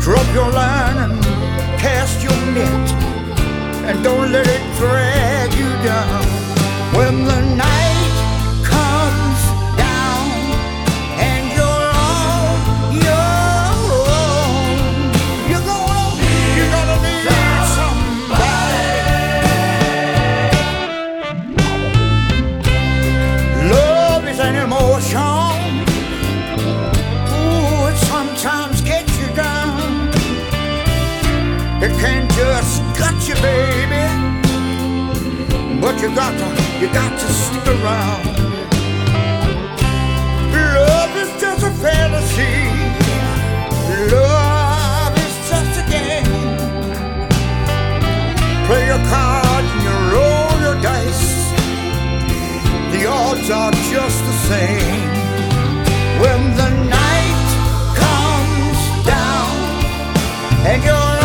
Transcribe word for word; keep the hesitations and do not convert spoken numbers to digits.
drop your line and cast your net, and don't let it drag you down. When the night comes down and you're on your own, you're gonna, you're gonna need somebody. Love is an emotion. Ooh, it sometimes gets you down. It can't just gut you, baby, but you got to, you got to stick around. Love is just a fantasy. Love is just a game. Play your cards and you roll your dice. The odds are just the same. When the night comes down and you're